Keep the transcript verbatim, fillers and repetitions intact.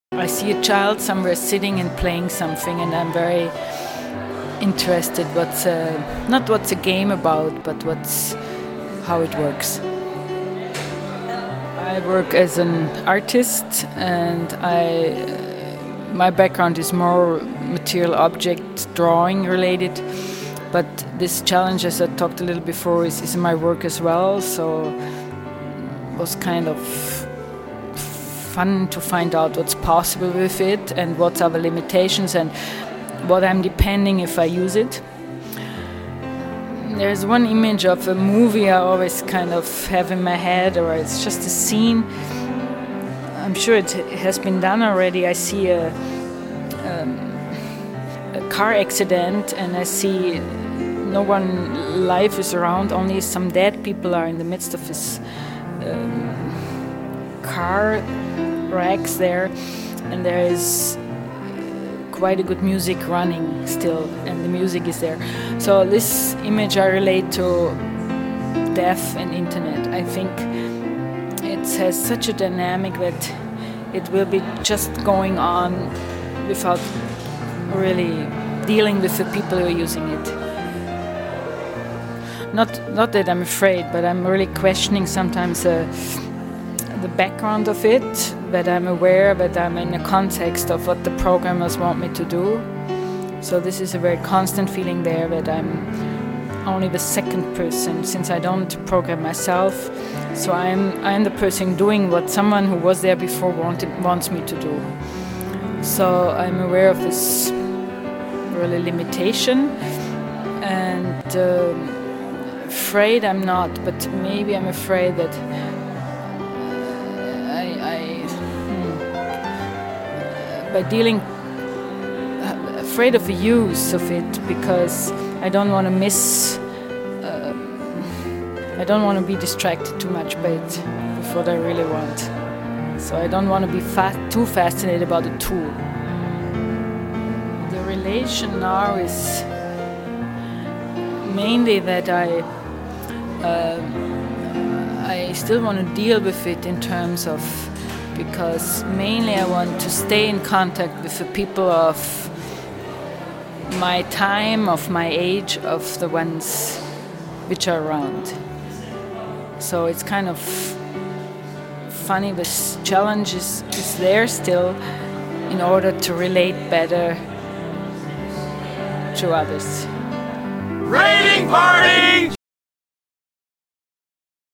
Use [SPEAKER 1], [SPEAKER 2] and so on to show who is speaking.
[SPEAKER 1] I see a child somewhere sitting and playing something, and I'm very interested. What's a, not what's a game about, but what's how it works. I work as an artist, and I my background is more material object drawing related. But this challenge, as I talked a little before, is, is my work as well. So it was kind of fun to find out what's possible with it and what are the limitations and what I'm depending if I use it. There's one image of a movie I always kind of have in my head, or it's just a scene. I'm sure it has been done already. I see a, um, a car accident, and I see no one alive is around, only some dead people are in the midst of this um, car wrecks there, and there is quite a good music running still, and the music is there. So this image I relate to death and internet. I think it has such a dynamic that it will be just going on without really dealing with the people who are using it. Not, not that I'm afraid, but I'm really questioning sometimes uh, the background of it, that I'm aware that I'm in a context of what the programmers want me to do. So this is a very constant feeling there that I'm only the second person, since I don't program myself. So I'm I'm the person doing what someone who was there before wanted, wants me to do. So I'm aware of this really limitation, and uh, afraid I'm not, but maybe I'm afraid that by dealing, uh, afraid of the use of it, because I don't want to miss, uh, I don't want to be distracted too much by it with what I really want. So I don't want to be fa- too fascinated about the tool. The relation now is mainly that I, uh, I still want to deal with it in terms of, because mainly I want to stay in contact with the people of my time, of my age, of the ones which are around. So it's kind of funny, this challenge is, is there still in order to relate better to others.
[SPEAKER 2] Raiding Party!